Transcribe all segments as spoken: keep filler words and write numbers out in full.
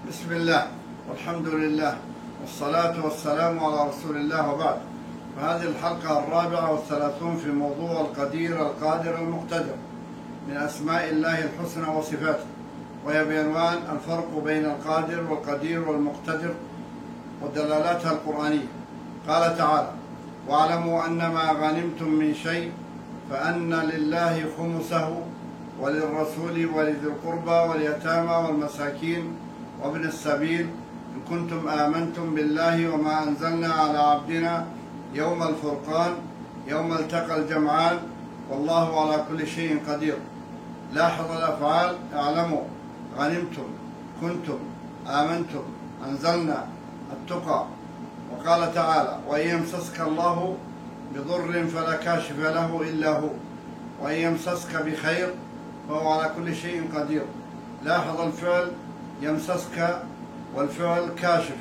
بسم الله والحمد لله والصلاة والسلام على رسول الله، وبعد. فهذه الحلقة الرابعة والثلاثون في موضوع القدير القادر المقتدر من أسماء الله الحسنى وصفاته، وهي بعنوان الفرق بين القادر والقدير والمقتدر ودلالاتها القرآنية. قال تعالى: واعلموا أنما غنمتم من شيء فأن لله خمسه وللرسول ولذي القربى واليتامى والمساكين وابن السبيل إن كنتم آمنتم بالله وما أنزلنا على عبدنا يوم الفرقان يوم التقى الجمعان والله على كل شيء قدير. لاحظ الأفعال: اعلموا، غنمتم، كنتم، آمنتم، أنزلنا، التقى. وقال تعالى: وإن يمسسك الله بضر فلا كاشف له إلا هو وإن يمسسك بخير فهو على كل شيء قدير. لاحظ الفعل يمسسك والفعل كاشف.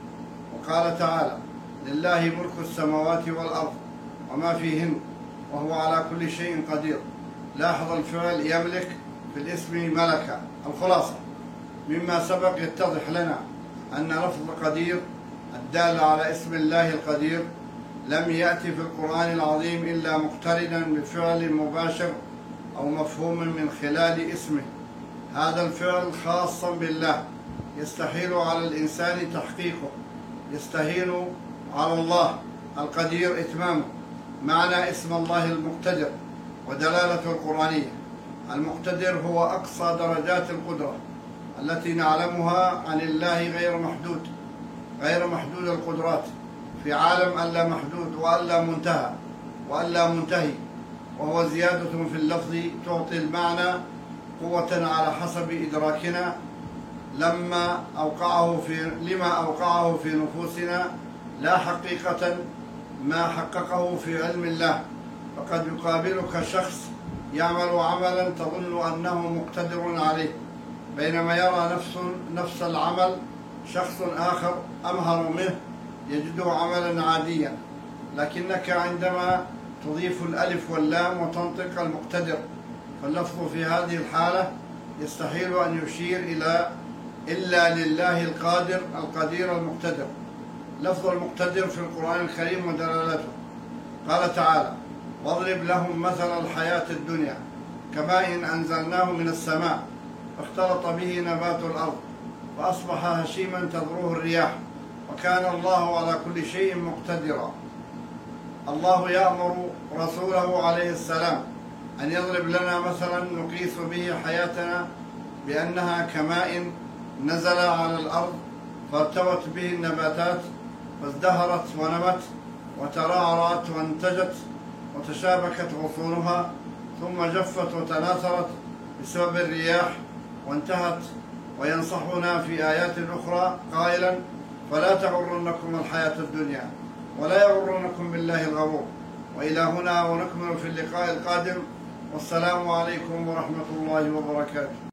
وقال تعالى: لله ملك السماوات والأرض وما فيهن وهو على كل شيء قدير. لاحظ الفعل يملك في الاسم ملك. الخلاصة مما سبق يتضح لنا أن لفظ قدير الدال على اسم الله القدير لم يأتي في القرآن العظيم إلا مقترنا بفعل مباشر أو مفهوم من خلال اسمه. هذا الفعل خاصا بالله يستحيل على الإنسان تحقيقه، يستهين على الله القدير إتمامه. معنى اسم الله المقتدر ودلالته القرآنية: المقتدر هو أقصى درجات القدرة التي نعلمها عن الله، غير محدود غير محدود القدرات، في عالم ألا محدود وألا منتهى وألا منتهي، وهو زيادة في اللفظ تعطي المعنى قوة على حسب إدراكنا لما أوقعه في لما أوقعه في نفوسنا، لا حقيقة ما حققه في علم الله. فقد يقابلك شخص يعمل عملا تظن أنه مقتدر عليه، بينما يرى نفس نفس العمل شخص آخر أمهر منه يجده عملا عاديا، لكنك عندما تضيف الألف واللام وتنطق المقتدر، فاللفظ في هذه الحالة يستحيل أن يشير إلى إلا لله القادر القدير المقتدر. لفظ المقتدر في القرآن الكريم ودلالته: قال تعالى: واضرب لهم مثل الحياة الدنيا كماء أنزلناه من السماء فاختلط به نبات الأرض فأصبح هشيما تذروه الرياح وكان الله على كل شيء مقتدرا. الله يأمر رسوله عليه السلام أن يضرب لنا مثلا نقيس به حياتنا بأنها كماء نزل على الأرض فارتوت به النباتات فازدهرت ونمت وترعرعت وانتجت وتشابكت غصونها ثم جفت وتناثرت بسبب الرياح وانتهت. وينصحنا في آيات أخرى قائلا: فلا تغرنكم الحياة الدنيا ولا يغرنكم بالله الغرور. وإلى هنا ونكمل في اللقاء القادم، والسلام عليكم ورحمة الله وبركاته.